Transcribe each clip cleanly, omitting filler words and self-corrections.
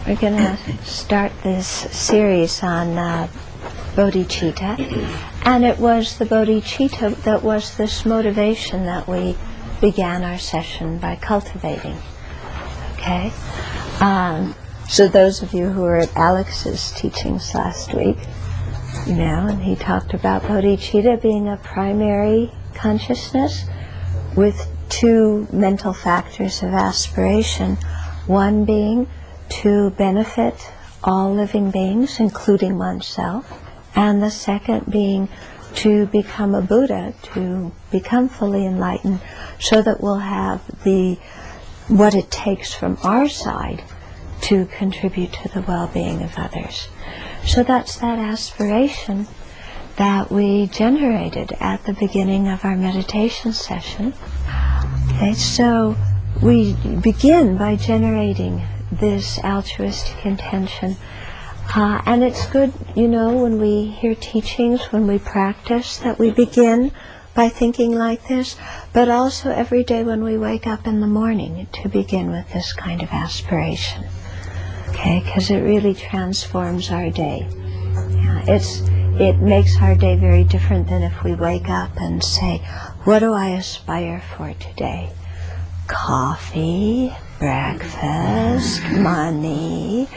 We're going to start this series on bodhicitta, and it was the bodhicitta that was this motivation that we began our session by cultivating. Okay? So those of you who were at Alex's teachings last week, and he talked about bodhicitta being a primary consciousness with two mental factors of aspiration, one being to benefit all living beings, including oneself, and the second being to become a Buddha, to become fully enlightened, so that we'll have what it takes from our side to contribute to the well-being of others. So that's that aspiration that we generated at the beginning of our meditation session. Okay, so we begin by generating this altruistic intention. And it's good, when we hear teachings, when we practice, that we begin by thinking like this, but also every day when we wake up in the morning to begin with this kind of aspiration. Okay, because it really transforms our day. It makes our day very different than if we wake up and say, what do I aspire for today? Coffee, breakfast, money,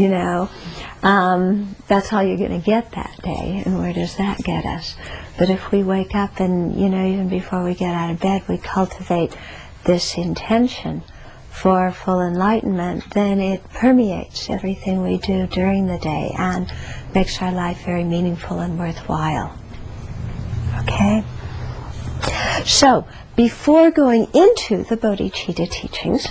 that's all you're going to get that day, and where does that get us? But if we wake up and, even before we get out of bed, we cultivate this intention for full enlightenment, then it permeates everything we do during the day and makes our life very meaningful and worthwhile. Okay? So, before going into the bodhicitta teachings,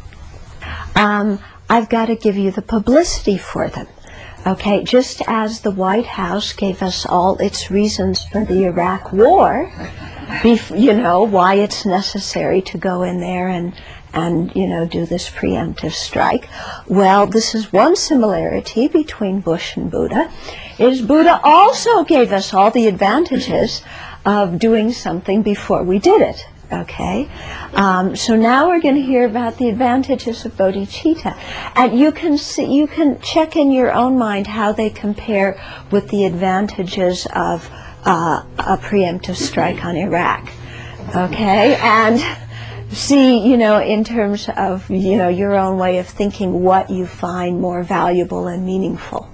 I've got to give you the publicity for them. Okay, just as the White House gave us all its reasons for the Iraq War, why it's necessary to go in there and do this preemptive strike. Well, this is one similarity between Bush and Buddha, is Buddha also gave us all the advantages of doing something before we did it. Okay, so now we're going to hear about the advantages of bodhicitta, and you can check in your own mind how they compare with the advantages of a preemptive strike on Iraq. Okay, and see, in terms of your own way of thinking, what you find more valuable and meaningful.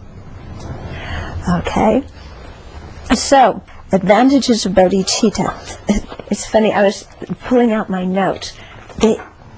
Okay, so advantages of bodhicitta. It's funny, I was pulling out my notes. They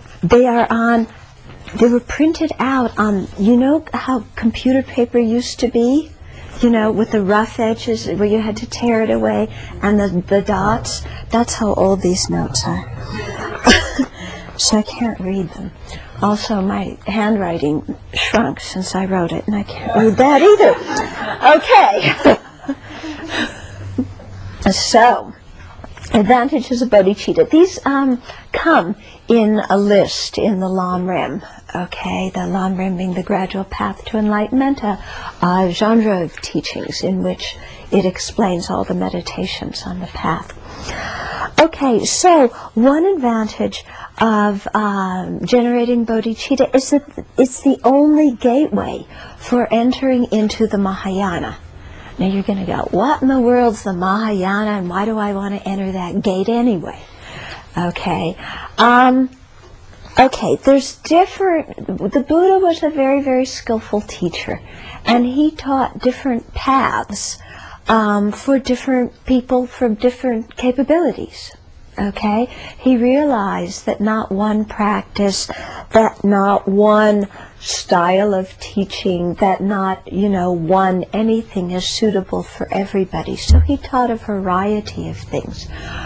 were printed out on, how computer paper used to be? With the rough edges where you had to tear it away, and the dots. That's how old these notes are. So I can't read them. Also, my handwriting shrunk since I wrote it, and I can't read that either. Okay. So, advantages of bodhicitta. These come in a list in the Lam Rim. Okay, the Lam Rim being the Gradual Path to Enlightenment, a genre of teachings in which it explains all the meditations on the path. Okay, so one advantage of generating bodhicitta is that it's the only gateway for entering into the Mahayana. Now you're going to go, what in the world's the Mahayana, and why do I want to enter that gate anyway? Okay. There's the Buddha was a very, very skillful teacher, and he taught different paths for different people from different capabilities. Okay? He realized that not one practice, that not one style of teaching, that not, one anything is suitable for everybody. So he taught a variety of things.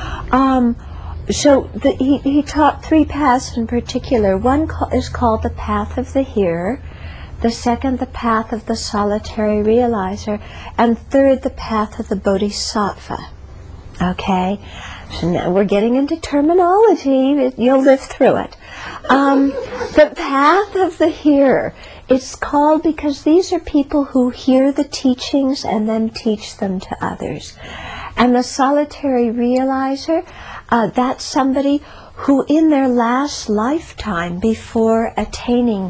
He taught three paths in particular. One is called the path of the hearer, the second the path of the solitary realizer, and third the path of the bodhisattva. Okay? So now we're getting into terminology. You'll live through it. The path of the hearer. It's called because these are people who hear the teachings and then teach them to others. And the solitary realizer, that's somebody who in their last lifetime, before attaining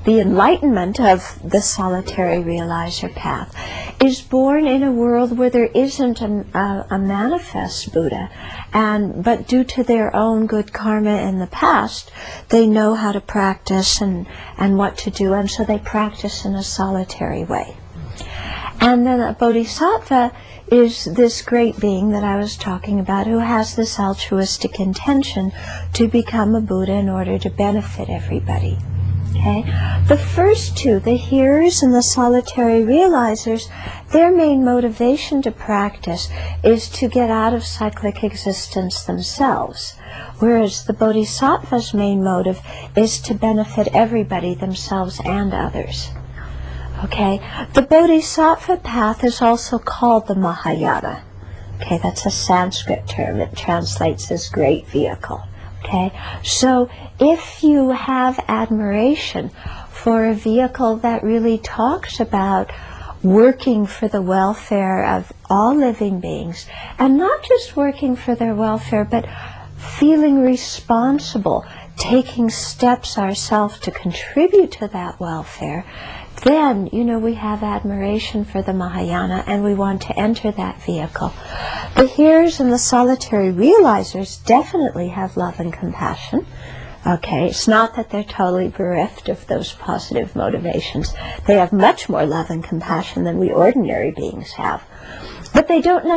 the enlightenment of the solitary realizer path is born in a world where there isn't a manifest Buddha, but due to their own good karma in the past, they know how to practice and what to do, and so they practice in a solitary way. And then a bodhisattva is this great being that I was talking about, who has this altruistic intention to become a Buddha in order to benefit everybody. Okay? The first two, the hearers and the solitary realizers, their main motivation to practice is to get out of cyclic existence themselves, whereas the bodhisattva's main motive is to benefit everybody, themselves and others. Okay? The bodhisattva path is also called the Mahayana. Okay, that's a Sanskrit term. It translates as great vehicle. Okay, so if you have admiration for a vehicle that really talks about working for the welfare of all living beings, and not just working for their welfare, but feeling responsible, taking steps ourselves to contribute to that welfare, then, we have admiration for the Mahayana and we want to enter that vehicle. The hearers and the solitary realizers definitely have love and compassion. Okay, it's not that they're totally bereft of those positive motivations. They have much more love and compassion than we ordinary beings have. But they haven't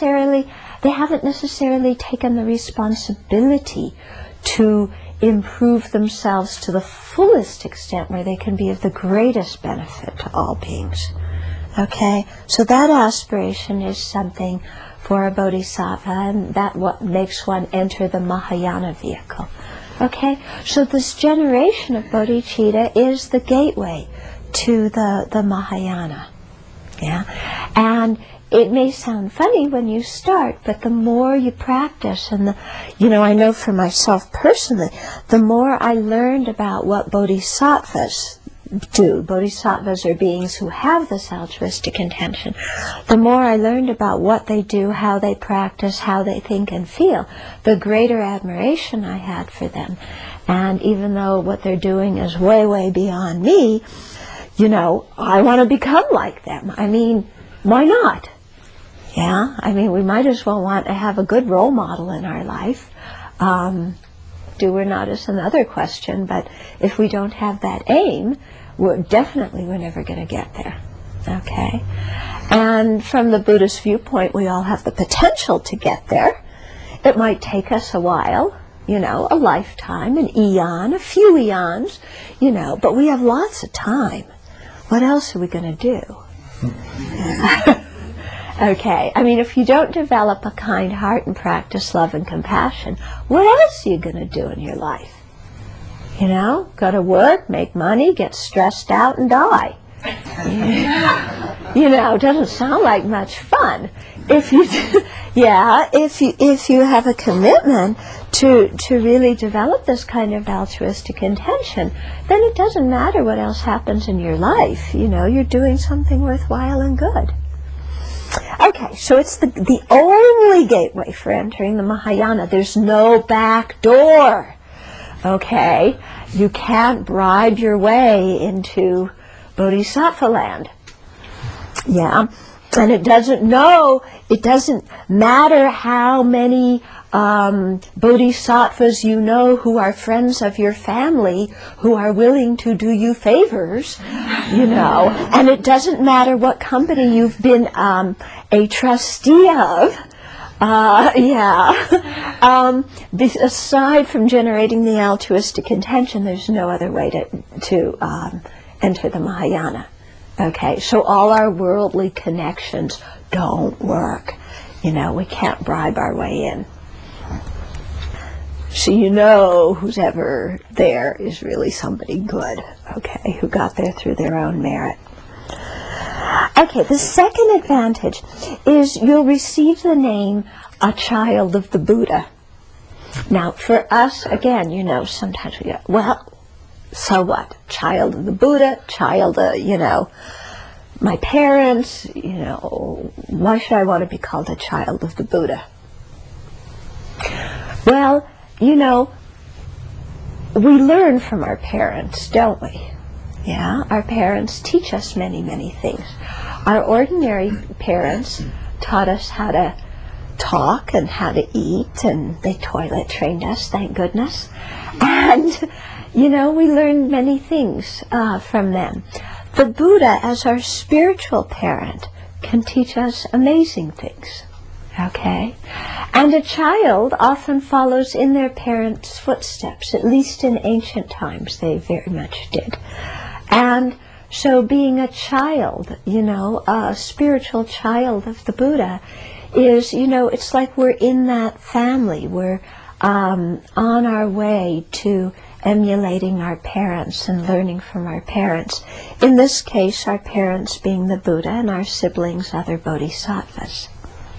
necessarily taken the responsibility to improve themselves to the fullest extent where they can be of the greatest benefit to all beings. Okay, so that aspiration is something for a bodhisattva, and that what makes one enter the Mahayana vehicle. Okay, so this generation of bodhicitta is the gateway to the Mahayana. Yeah, and it may sound funny when you start, but the more you practice, and I know for myself personally, the more I learned about what bodhisattvas do. Bodhisattvas are beings who have this altruistic intention. The more I learned about what they do, how they practice, how they think and feel, the greater admiration I had for them. And even though what they're doing is way, way beyond me, I want to become like them. I mean, why not? Yeah, I mean, we might as well want to have a good role model in our life. Do or not is another question, but if we don't have that aim, we're never going to get there. Okay? And from the Buddhist viewpoint, we all have the potential to get there. It might take us a while, a lifetime, an eon, a few eons, but we have lots of time. What else are we going to do? Okay, I mean, if you don't develop a kind heart and practice love and compassion, what else are you going to do in your life? Go to work, make money, get stressed out, and die. Doesn't sound like much fun. If you have a commitment to really develop this kind of altruistic intention, then it doesn't matter what else happens in your life. You're doing something worthwhile and good. Okay, so it's the only gateway for entering the Mahayana. There's no back door. Okay, you can't bribe your way into Bodhisattva land. Yeah, and it doesn't matter how many bodhisattvas who are friends of your family, who are willing to do you favors, and it doesn't matter what company you've been a trustee of. Aside from generating the altruistic intention, there's no other way to enter the Mahayana. Okay, so all our worldly connections don't work. We can't bribe our way in. So who's ever there is really somebody good, okay, who got there through their own merit. Okay, the second advantage is you'll receive the name a child of the Buddha. Now, for us, again, sometimes we go, well, so what? Child of the Buddha, child of, my parents, why should I want to be called a child of the Buddha? Well, we learn from our parents, don't we? Yeah, our parents teach us many, many things. Our ordinary parents taught us how to talk and how to eat, and they toilet trained us, thank goodness. And, you know, we learned many things from them. The Buddha, as our spiritual parent, can teach us amazing things. Okay? And a child often follows in their parents' footsteps, at least in ancient times they very much did. And so being a child, you know, a spiritual child of the Buddha is, you know, it's like we're in that family. We're on our way to emulating our parents and learning from our parents. In this case, our parents being the Buddha and our siblings, other bodhisattvas.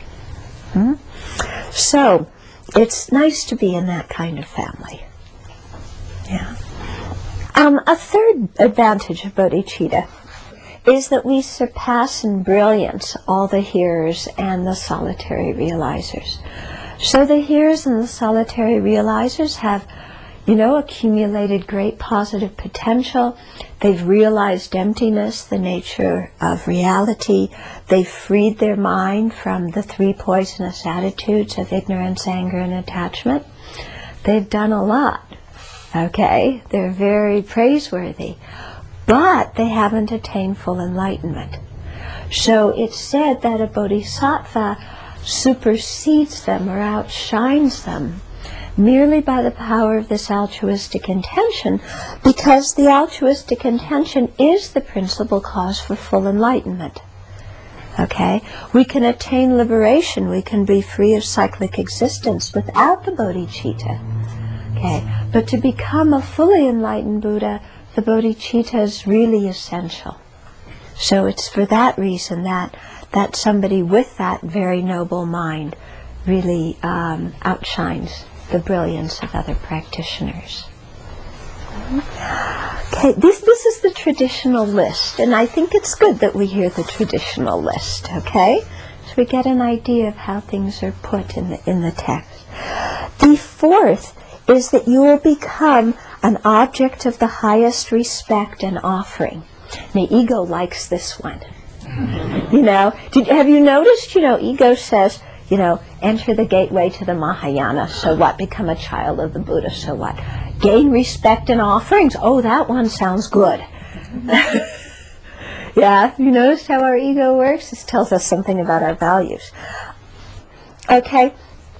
So, it's nice to be in that kind of family. Yeah. A third advantage of bodhicitta is that we surpass in brilliance all the hearers and the solitary realizers. So the hearers and the solitary realizers have, you know, accumulated great positive potential. They've realized emptiness, the nature of reality. They've freed their mind from the three poisonous attitudes of ignorance, anger, and attachment. They've done a lot. Okay? They're very praiseworthy. But they haven't attained full enlightenment. So it's said that a bodhisattva supersedes them or outshines them merely by the power of this altruistic intention, because the altruistic intention is the principal cause for full enlightenment. Okay? We can attain liberation, we can be free of cyclic existence without the bodhicitta. Okay? But to become a fully enlightened Buddha, the bodhicitta is really essential. So it's for that reason that somebody with that very noble mind really outshines the brilliance of other practitioners. Okay, this is the traditional list, and I think it's good that we hear the traditional list, okay? So we get an idea of how things are put in the text. The fourth is that you will become an object of the highest respect and offering. The ego likes this one. You know, have you noticed, you know, ego says, you know, enter the gateway to the Mahayana, so what? Become a child of the Buddha, so what? Gain respect and offerings, oh, that one sounds good. Yeah, you noticed how our ego works? This tells us something about our values. Okay,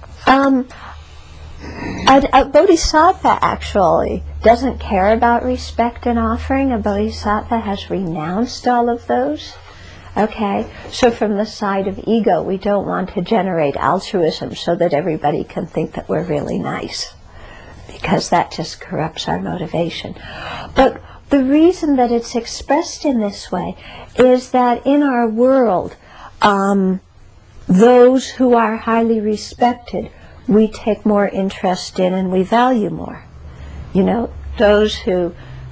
a bodhisattva actually doesn't care about respect and offering. A bodhisattva has renounced all of those. Okay, so from the side of ego, we don't want to generate altruism so that everybody can think that we're really nice, because that just corrupts our motivation. But the reason that it's expressed in this way is that in our world, those who are highly respected, we take more interest in and we value more. You know, those who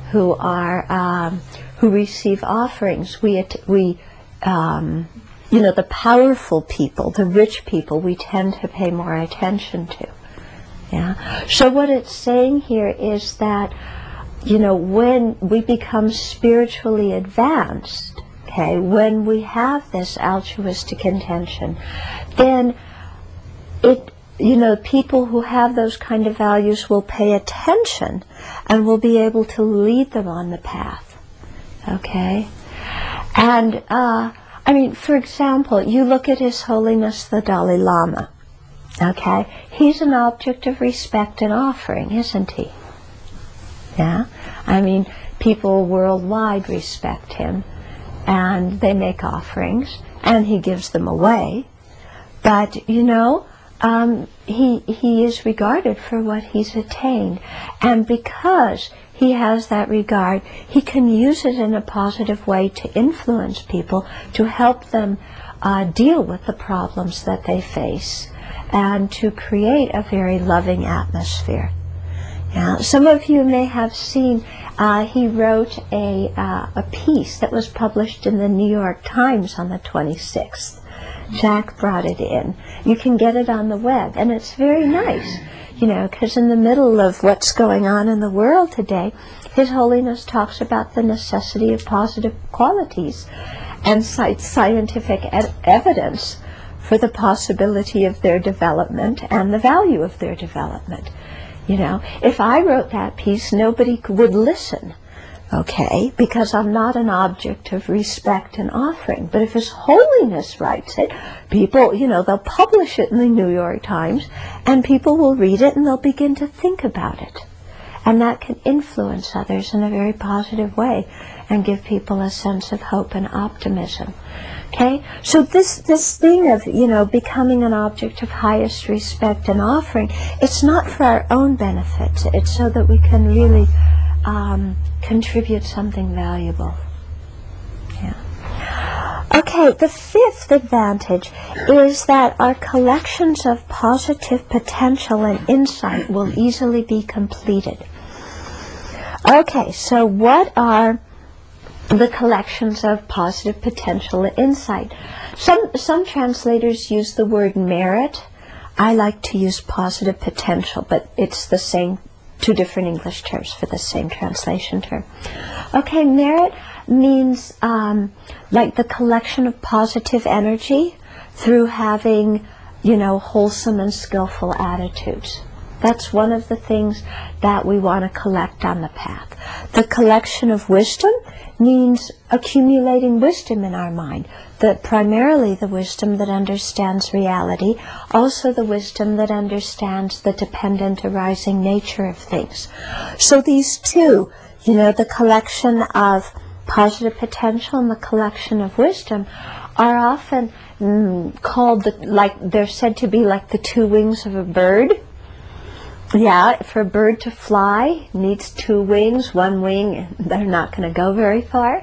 receive offerings, you know, the powerful people, the rich people, we tend to pay more attention to. Yeah. So what it's saying here is that, you know, when we become spiritually advanced, okay, when we have this altruistic intention, then you know, people who have those kind of values will pay attention and will be able to lead them on the path. Okay? And, I mean, for example, you look at His Holiness the Dalai Lama. Okay? He's an object of respect and offering, isn't he? Yeah? I mean, people worldwide respect him, and they make offerings, and he gives them away. But, you know, he is regarded for what he's attained, and because he has that regard, he can use it in a positive way to influence people, to help them deal with the problems that they face, and to create a very loving atmosphere. Yeah, some of you may have seen he wrote a piece that was published in the New York Times on the 26th. Jack brought it in. You can get it on the web, and it's very nice, you know, because in the middle of what's going on in the world today, His Holiness talks about the necessity of positive qualities and cites scientific evidence for the possibility of their development and the value of their development. You know, if I wrote that piece, nobody would listen, okay, because I'm not an object of respect and offering. But if His Holiness writes it, people, you know, they'll publish it in the New York Times, and people will read it and they'll begin to think about it. And that can influence others in a very positive way and give people a sense of hope and optimism. Okay, so this thing of, you know, becoming an object of highest respect and offering, it's not for our own benefit. It's so that we can really contribute something valuable. Yeah. Okay, the fifth advantage is that our collections of positive potential and insight will easily be completed. Okay, so what are the collections of positive potential and insight? Some translators use the word merit. I like to use positive potential, but it's the same, two different English terms for the same translation term. Okay, merit means like the collection of positive energy through having, you know, wholesome and skillful attitudes. That's one of the things that we want to collect on the path. The collection of wisdom means accumulating wisdom in our mind, primarily the wisdom that understands reality, also the wisdom that understands the dependent arising nature of things. So these two, you know, the collection of positive potential and the collection of wisdom, are often called, like they're said to be like the two wings of a bird. Yeah, for a bird to fly, needs two wings. One wing, they're not going to go very far.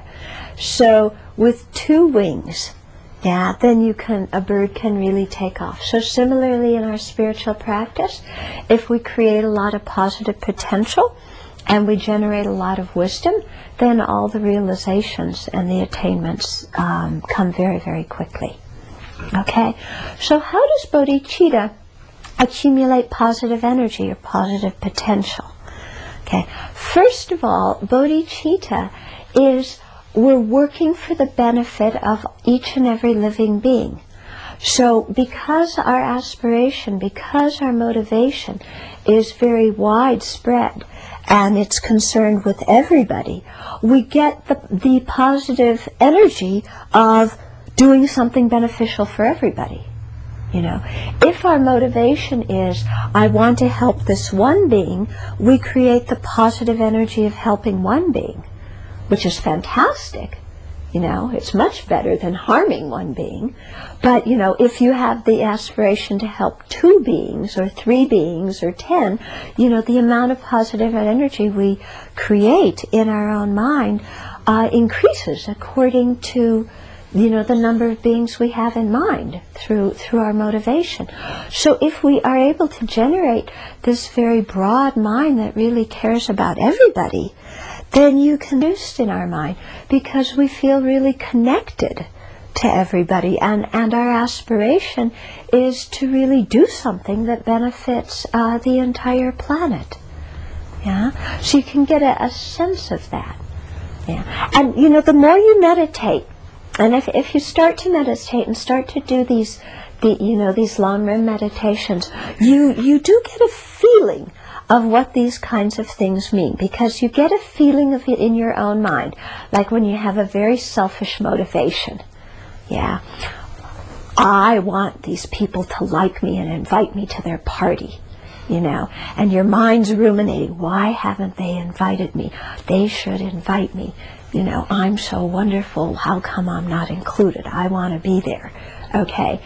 So with two wings, yeah, then a bird can really take off. So similarly in our spiritual practice, if we create a lot of positive potential and we generate a lot of wisdom, then all the realizations and the attainments come very, very quickly. Okay, so how does bodhicitta accumulate positive energy or positive potential? Okay, first of all, bodhicitta is we're working for the benefit of each and every living being. So because our aspiration, because our motivation is very widespread and it's concerned with everybody, we get the positive energy of doing something beneficial for everybody. You know, if our motivation is, I want to help this one being, we create the positive energy of helping one being, which is fantastic. You know, it's much better than harming one being. But, you know, if you have the aspiration to help two beings or three beings or 10, you know, the amount of positive energy we create in our own mind increases according to, you know, the number of beings we have in mind through our motivation. So if we are able to generate this very broad mind that really cares about everybody, then you can boost in our mind because we feel really connected to everybody, and our aspiration is to really do something that benefits the entire planet. Yeah, so you can get a sense of that. Yeah, and you know, the more you meditate, and if you start to meditate and start to do these long REM meditations, you do get a feeling of what these kinds of things mean, because you get a feeling of it in your own mind, like when you have a very selfish motivation. Yeah, I want these people to like me and invite me to their party, you know, and your mind's ruminating, why haven't they invited me? They should invite me. You know, I'm so wonderful, how come I'm not included? I want to be there. Okay,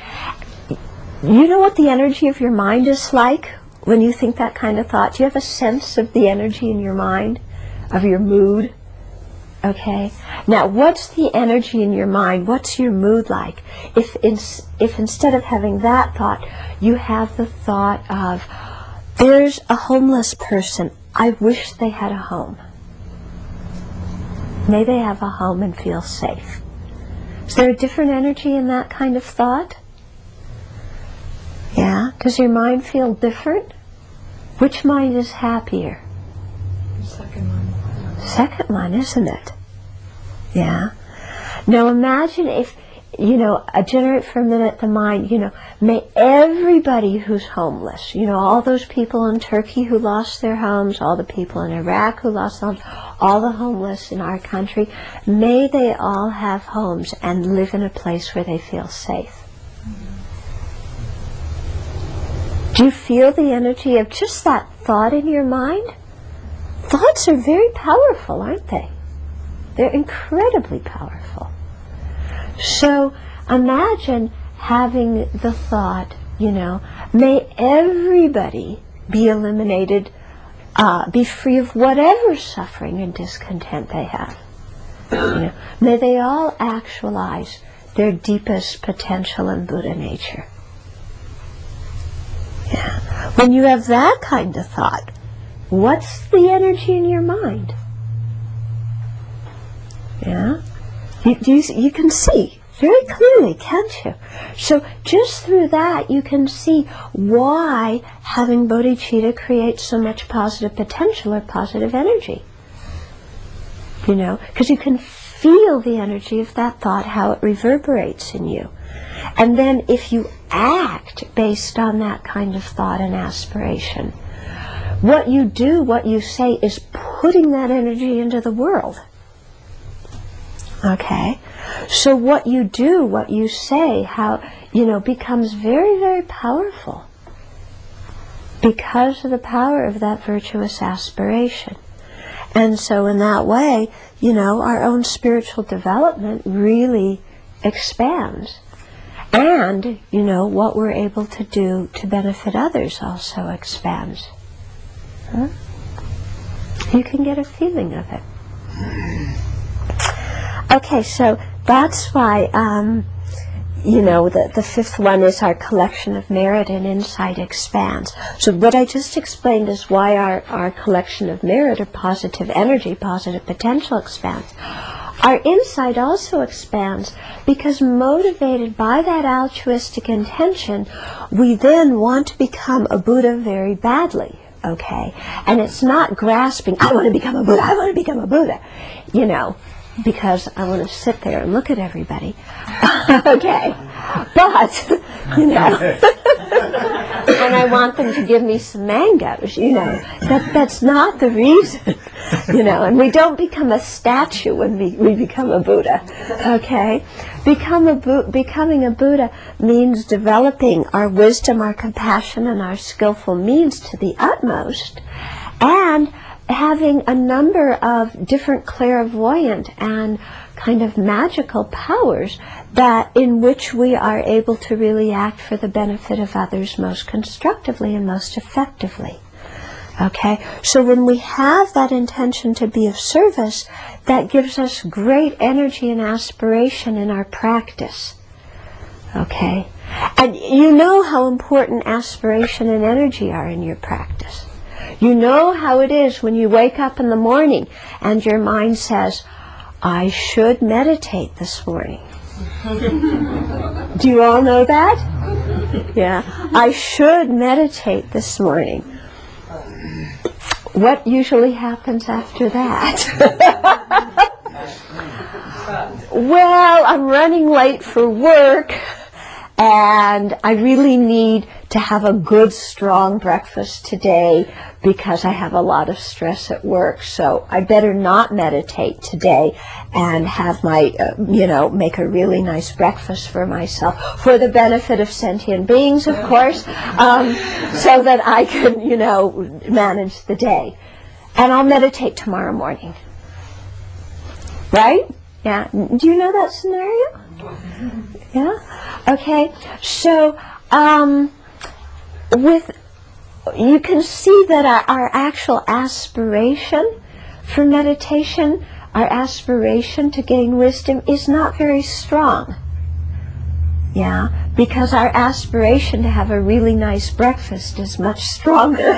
you know what the energy of your mind is like when you think that kind of thought? Do you have a sense of the energy in your mind, of your mood? Okay, now what's the energy in your mind? What's your mood like? If instead of having that thought, you have the thought of, there's a homeless person, I wish they had a home. May they have a home and feel safe. Is there a different energy in that kind of thought? Yeah, does your mind feel different? Which mind is happier? The second one. second one, isn't it? Yeah. Now imagine if, generate for a minute the mind, may everybody who's homeless, all those people in Turkey who lost their homes, all the people in Iraq who lost homes, all the homeless in our country, may they all have homes and live in a place where they feel safe. Do you feel the energy of just that thought in your mind? Thoughts are very powerful, aren't they? They're incredibly powerful. So imagine having the thought, may everybody be eliminated, be free of whatever suffering and discontent they have. May they all actualize their deepest potential in Buddha nature. Yeah. When you have that kind of thought, what's the energy in your mind? Yeah? You can see very clearly, can't you? So just through that you can see why having bodhicitta creates so much positive potential or positive energy. Because you can feel the energy of that thought, how it reverberates in you. And then if you act based on that kind of thought and aspiration, what you do, what you say, is putting that energy into the world. Okay? So what you do, what you say, how, becomes very, very powerful because of the power of that virtuous aspiration. And so in that way, our own spiritual development really expands. And, what we're able to do to benefit others also expands. Huh? You can get a feeling of it. Okay, so that's why, the fifth one is our collection of merit and insight expands. So what I just explained is why our collection of merit or positive energy, positive potential expands. Our insight also expands because motivated by that altruistic intention, we then want to become a Buddha very badly, okay? And it's not grasping, I want to become a Buddha, I want to become a Buddha, because I want to sit there and look at everybody. Okay. But, and I want them to give me some mangoes, That's not the reason, And we don't become a statue when we become a Buddha, okay? Becoming a Buddha means developing our wisdom, our compassion, and our skillful means to the utmost, and having a number of different clairvoyant and kind of magical powers in which we are able to really act for the benefit of others most constructively and most effectively. Okay? So when we have that intention to be of service, that gives us great energy and aspiration in our practice. Okay? And you know how important aspiration and energy are in your practice. You know how it is when you wake up in the morning and your mind says, I should meditate this morning. Do you all know that? Yeah. I should meditate this morning. What usually happens after that? Well, I'm running late for work, and I really need to have a good, strong breakfast today because I have a lot of stress at work. So I better not meditate today and have my, make a really nice breakfast for myself for the benefit of sentient beings, of course, so that I can, manage the day. And I'll meditate tomorrow morning. Right? Yeah. Do you know that scenario? Yeah? Okay. So, you can see that our actual aspiration for meditation, our aspiration to gain wisdom is not very strong. Yeah, because our aspiration to have a really nice breakfast is much stronger.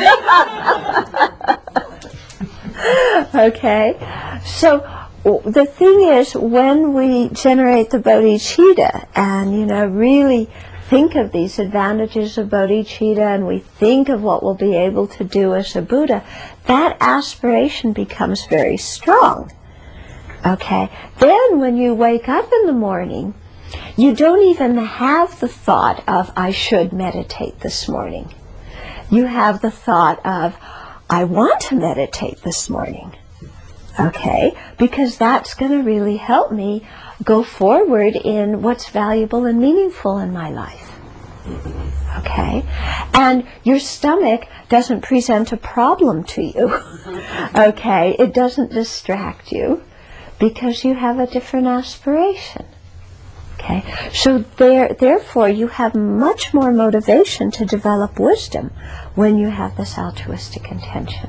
Okay, so the thing is, when we generate the bodhicitta and, really think of these advantages of bodhicitta and we think of what we'll be able to do as a Buddha, that aspiration becomes very strong. Okay? Then when you wake up in the morning, you don't even have the thought of, I should meditate this morning. You have the thought of, I want to meditate this morning. Okay? Because that's going to really help me go forward in what's valuable and meaningful in my life. Okay? And your stomach doesn't present a problem to you. Okay? It doesn't distract you because you have a different aspiration. Okay? So therefore you have much more motivation to develop wisdom when you have this altruistic intention.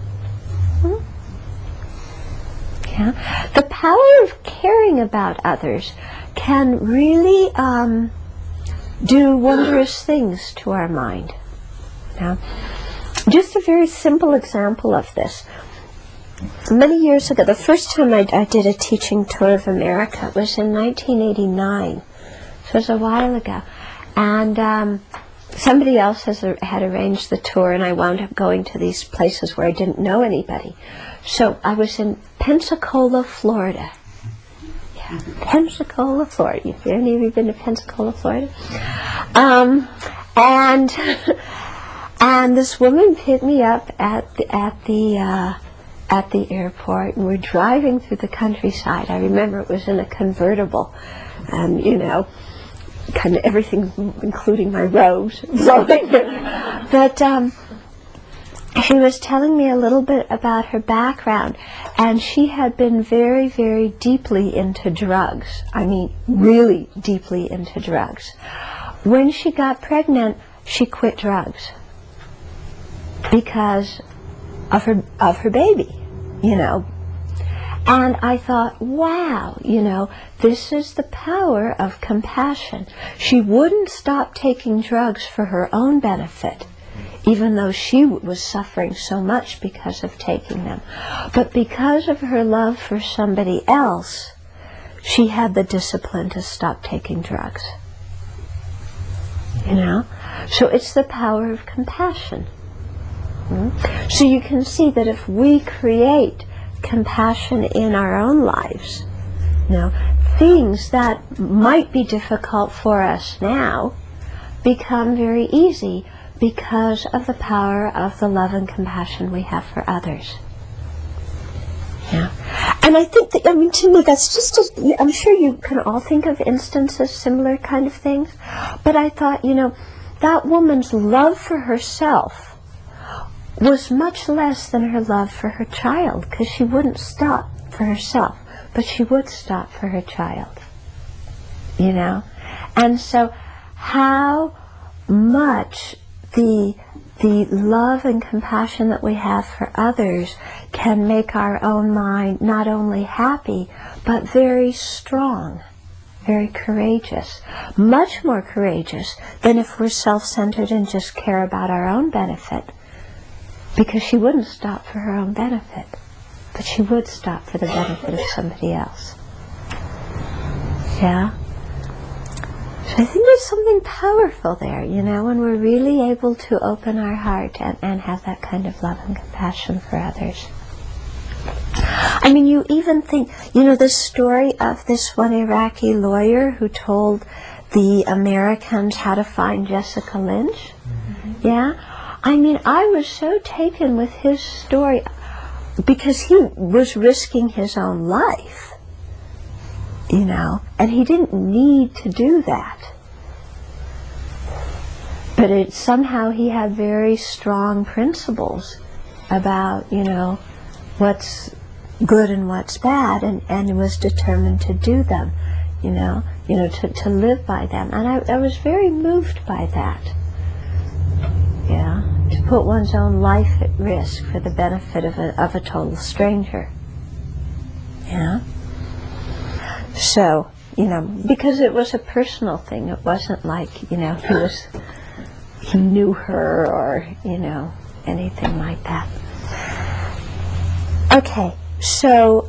Yeah? The power of caring about others can really do wondrous things to our mind. Yeah? Just a very simple example of this. Many years ago, the first time I did a teaching tour of America was in 1989. So it was a while ago. And somebody else had arranged the tour, and I wound up going to these places where I didn't know anybody. So I was in Pensacola, Florida. Yeah, Pensacola, Florida. Have any of you been to Pensacola, Florida? And this woman picked me up at the airport, and we're driving through the countryside. I remember it was in a convertible, and kind of everything, including my robes, blowing. But she was telling me a little bit about her background, and she had been very, very deeply into drugs. I mean, really deeply into drugs. When she got pregnant, she quit drugs because of her baby, And I thought, wow, this is the power of compassion. She wouldn't stop taking drugs for her own benefit, even though she was suffering so much because of taking them. But because of her love for somebody else, she had the discipline to stop taking drugs. So it's the power of compassion. So you can see that if we create compassion in our own lives, things that might be difficult for us now become very easy because of the power of the love and compassion we have for others. Yeah. And I think that, to me, that's just I'm sure you can all think of instances, similar kind of things, but I thought, that woman's love for herself was much less than her love for her child, because she wouldn't stop for herself, but she would stop for her child. And so how much the love and compassion that we have for others can make our own mind not only happy, but very strong, very courageous, much more courageous than if we're self-centered and just care about our own benefit. Because she wouldn't stop for her own benefit, but she would stop for the benefit of somebody else. Yeah? So I think there's something powerful there, when we're really able to open our heart and have that kind of love and compassion for others. You even think, the story of this one Iraqi lawyer who told the Americans how to find Jessica Lynch. Mm-hmm. Yeah? I was so taken with his story because he was risking his own life, and he didn't need to do that. But somehow he had very strong principles about, what's good and what's bad, and was determined to do them, to live by them. And I was very moved by that. Yeah, to put one's own life at risk for the benefit of a total stranger. Yeah. So, because it was a personal thing, it wasn't like, he knew her or, anything like that. Okay, so,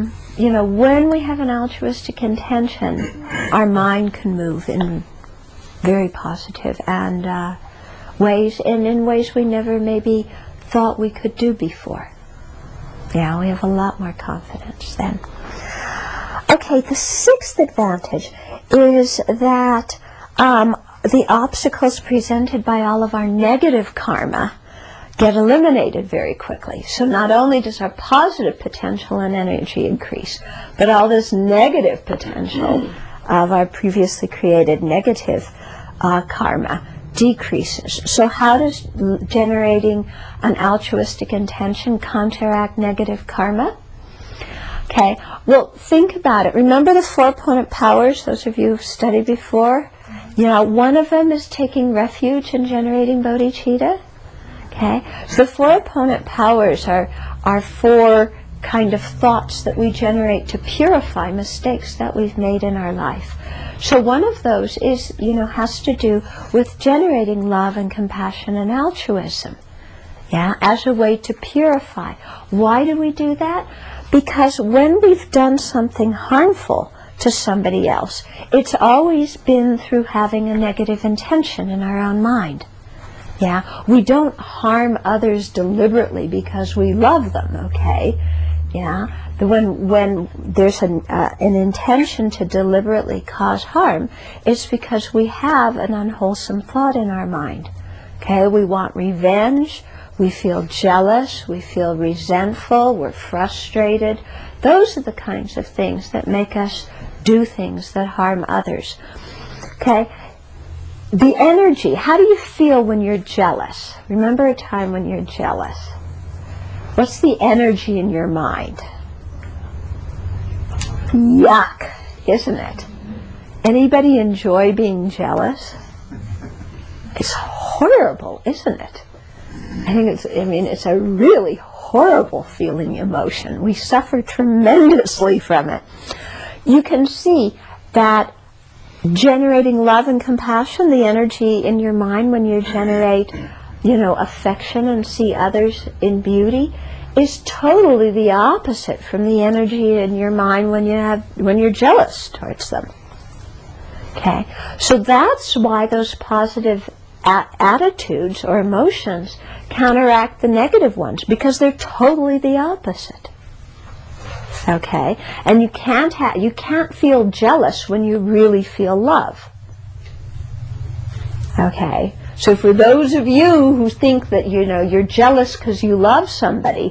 when we have an altruistic intention, our mind can move in very positive, and ways, and in ways we never maybe thought we could do before. Yeah, we have a lot more confidence then. Okay, the sixth advantage is that the obstacles presented by all of our negative karma get eliminated very quickly. So not only does our positive potential and energy increase, but all this negative potential of our previously created negative karma decreases. So how does generating an altruistic intention counteract negative karma? Okay, well, think about it. Remember the four opponent powers, those of you who've studied before? You know, one of them is taking refuge in generating bodhicitta. Okay, so the four opponent powers are four kind of thoughts that we generate to purify mistakes that we've made in our life. So one of those is, has to do with generating love and compassion and altruism. Yeah, as a way to purify. Why do we do that? Because when we've done something harmful to somebody else, it's always been through having a negative intention in our own mind. Yeah, we don't harm others deliberately because we love them, okay? Yeah, when there's an intention to deliberately cause harm, it's because we have an unwholesome thought in our mind. Okay, we want revenge, we feel jealous, we feel resentful, we're frustrated. Those are the kinds of things that make us do things that harm others. Okay, the energy, how do you feel when you're jealous? Remember a time when you're jealous. What's the energy in your mind? Yuck, isn't it? Anybody enjoy being jealous? It's horrible, isn't it? It's a really horrible feeling emotion. We suffer tremendously from it. You can see that generating love and compassion, the energy in your mind when you generate, affection and see others in beauty, is totally the opposite from the energy in your mind when you're jealous towards them. Okay, so that's why those positive attitudes or emotions counteract the negative ones, because they're totally the opposite. Okay, and you can't feel jealous when you really feel love. Okay, so for those of you who think that you're jealous because you love somebody,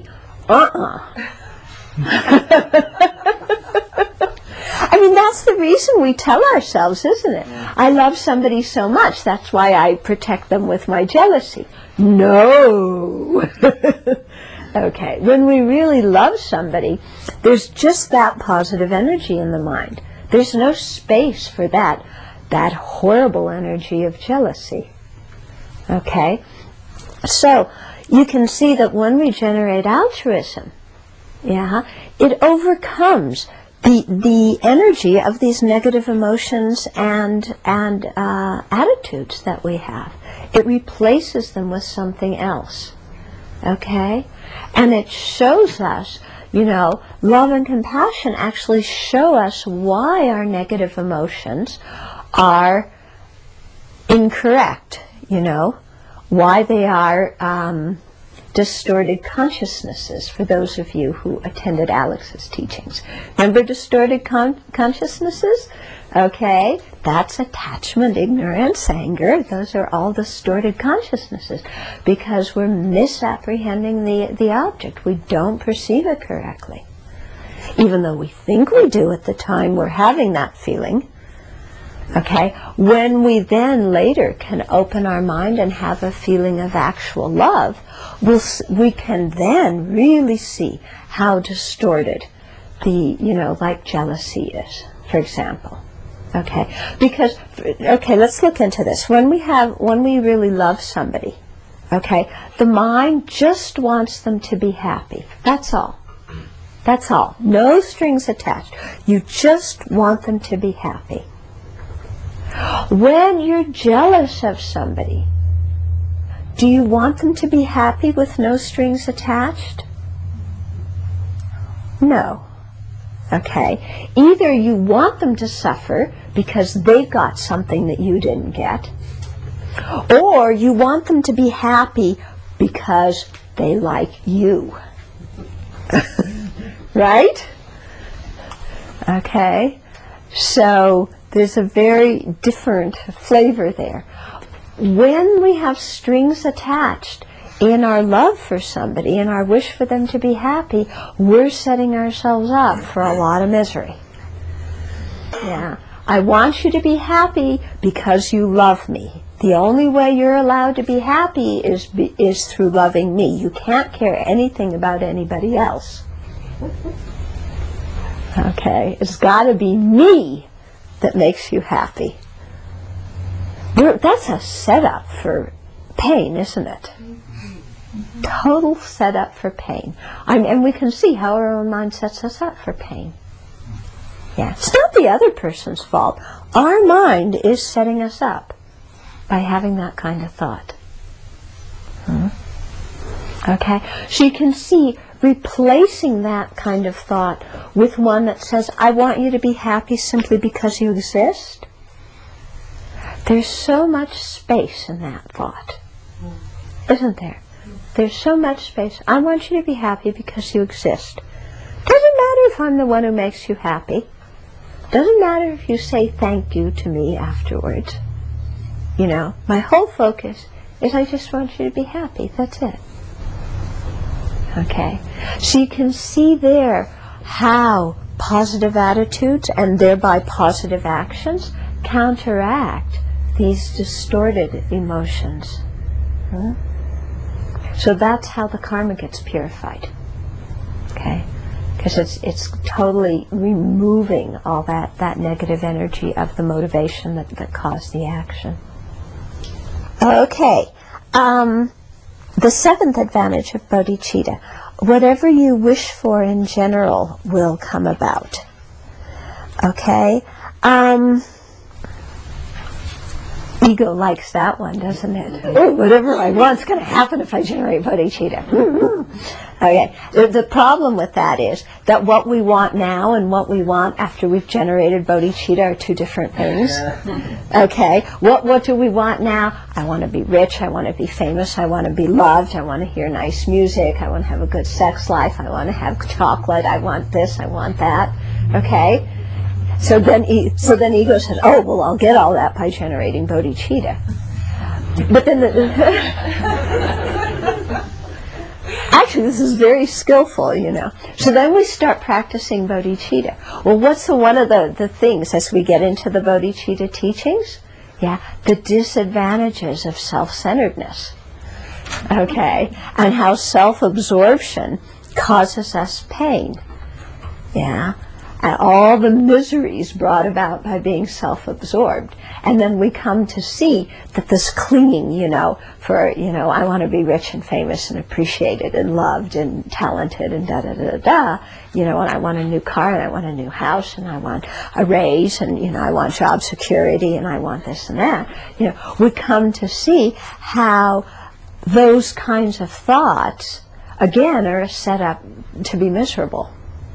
that's the reason we tell ourselves, isn't it? I love somebody so much, that's why I protect them with my jealousy. No! Okay, when we really love somebody, there's just that positive energy in the mind. There's no space for that horrible energy of jealousy. Okay? So, you can see that when we generate altruism, it overcomes the energy of these negative emotions and attitudes that we have. It replaces them with something else. Okay? And it shows us, love and compassion actually show us why our negative emotions are incorrect, why they are distorted consciousnesses, for those of you who attended Alex's teachings. Remember distorted consciousnesses? Okay, that's attachment, ignorance, anger. Those are all distorted consciousnesses because we're misapprehending the object. We don't perceive it correctly. Even though we think we do at the time we're having that feeling. Okay, when we then later can open our mind and have a feeling of actual love, we can then really see how distorted like jealousy is, for example. Okay, because, let's look into this. When we really love somebody, okay, the mind just wants them to be happy. That's all. That's all. No strings attached. You just want them to be happy. When you're jealous of somebody, do you want them to be happy with no strings attached? No. Okay? Either you want them to suffer because they've got something that you didn't get, or you want them to be happy because they like you. Right? Okay? So there's a very different flavor there. When we have strings attached in our love for somebody, in our wish for them to be happy, we're setting ourselves up for a lot of misery. Yeah. I want you to be happy because you love me. The only way you're allowed to be happy is through loving me. You can't care anything about anybody else. Okay? It's got to be me that makes you happy. That's a setup for pain, isn't it? Total setup for pain. And we can see how our own mind sets us up for pain. Yeah, it's not the other person's fault. Our mind is setting us up by having that kind of thought. Okay? So you can see replacing that kind of thought with one that says, I want you to be happy simply because you exist. There's so much space in that thought, isn't there? There's so much space. I want you to be happy because you exist. Doesn't matter if I'm the one who makes you happy. Doesn't matter if you say thank you to me afterwards. You know, my whole focus is I just want you to be happy. That's it. Okay? So you can see there how positive attitudes and thereby positive actions counteract these distorted emotions. So that's how the karma gets purified. Okay? Because it's totally removing all that negative energy of the motivation that caused the action. Okay. The seventh advantage of bodhicitta. Whatever you wish for in general will come about. Okay? Ego likes that one, doesn't it? Oh, whatever I want's going to happen if I generate bodhicitta. Okay. The problem with that is that what we want now and what we want after we've generated bodhicitta are two different things. Okay. What do we want now? I want to be rich. I want to be famous. I want to be loved. I want to hear nice music. I want to have a good sex life. I want to have chocolate. I want this. I want that. Okay. So then ego says, oh, well, I'll get all that by generating bodhicitta. But then actually, this is very skillful, you know. So then we start practicing bodhicitta. Well, what's one of the things as we get into the bodhicitta teachings? Yeah, the disadvantages of self-centeredness. Okay, and how self-absorption causes us pain. Yeah. And all the miseries brought about by being self-absorbed. And then we come to see that this clinging, you know, for, you know, I want to be rich and famous and appreciated and loved and talented and da-da-da-da-da, you know, and I want a new car and I want a new house and I want a raise and, you know, I want job security and I want this and that. You know, we come to see how those kinds of thoughts, again, are set up to be miserable.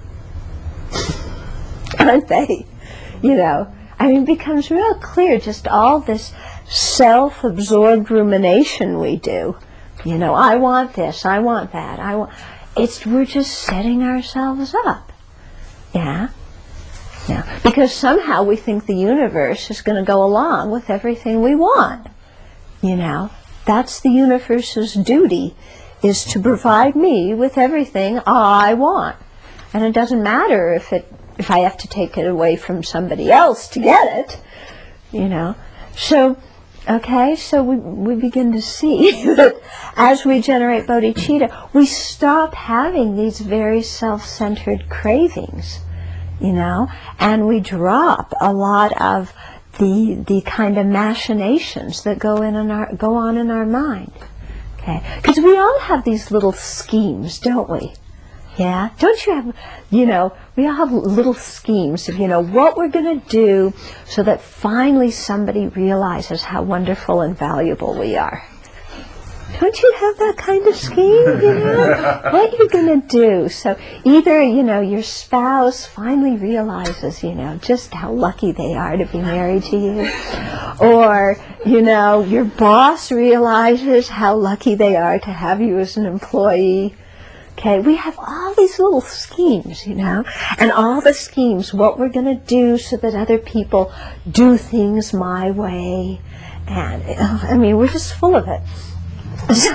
Aren't they? You know, I mean, it becomes real clear just all this self-absorbed rumination we do. You know, I want this, I want that, we're just setting ourselves up. Yeah? Yeah. Because somehow we think the universe is going to go along with everything we want. You know, that's the universe's duty, is to provide me with everything I want. And it doesn't matter if I have to take it away from somebody else to get it, you know. So, okay, so we begin to see that as we generate bodhicitta, we stop having these very self-centered cravings, you know, and we drop a lot of the kind of machinations that go on in our mind, okay? Because we all have these little schemes, don't we? Yeah, don't you have, you know, we all have little schemes of, you know, what we're going to do so that finally somebody realizes how wonderful and valuable we are. Don't you have that kind of scheme? What are you going to do? So either, your spouse finally realizes, just how lucky they are to be married to you. Or, your boss realizes how lucky they are to have you as an employee. Okay, we have all these little schemes, and all the schemes, what we're going to do so that other people do things my way. And, we're just full of it. So,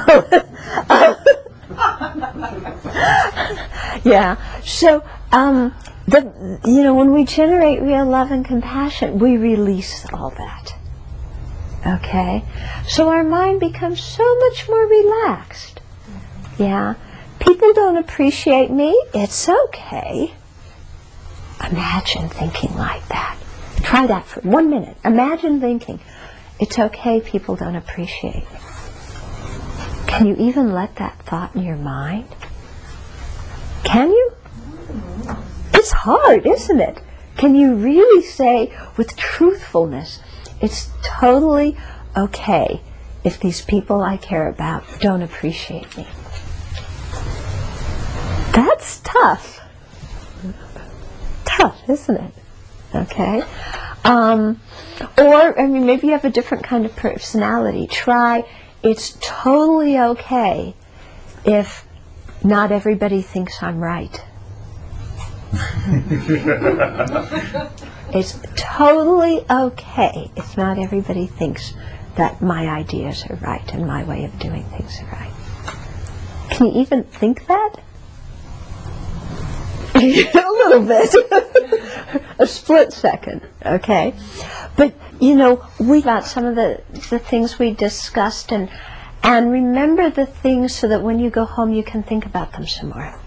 yeah. So, when we generate real love and compassion, we release all that. Okay? So our mind becomes so much more relaxed. Yeah? People don't appreciate me. It's okay. Imagine thinking like that. Try that for 1 minute. Imagine thinking, it's okay people don't appreciate me. Can you even let that thought in your mind? Can you? It's hard, isn't it? Can you really say with truthfulness, it's totally okay if these people I care about don't appreciate me? That's tough. Tough, isn't it? Okay? Or, maybe you have a different kind of personality. Try, it's totally okay if not everybody thinks I'm right. It's totally okay if not everybody thinks that my ideas are right and my way of doing things are right. Can you even think that? A little bit. A split second, okay? But, we got some of the things we discussed, and remember the things so that when you go home you can think about them some more.